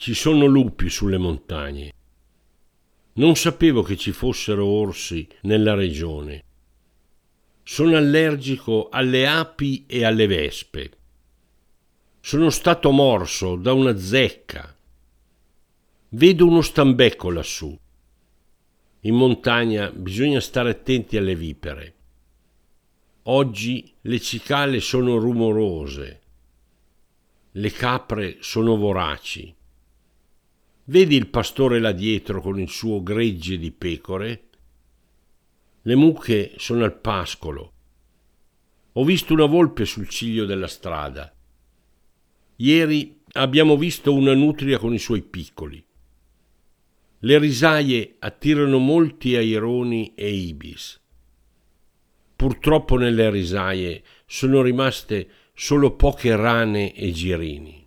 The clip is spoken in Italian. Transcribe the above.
Ci sono lupi sulle montagne. Non sapevo che ci fossero orsi nella regione. Sono allergico alle api e alle vespe. Sono stato morso da una zecca. Vedo uno stambecco lassù. In montagna bisogna stare attenti alle vipere. Oggi le cicale sono rumorose. Le capre sono voraci. Vedi il pastore là dietro con il suo gregge di pecore? Le mucche sono al pascolo. Ho visto una volpe sul ciglio della strada. Ieri abbiamo visto una nutria con i suoi piccoli. Le risaie attirano molti aironi e ibis. Purtroppo nelle risaie sono rimaste solo poche rane e girini.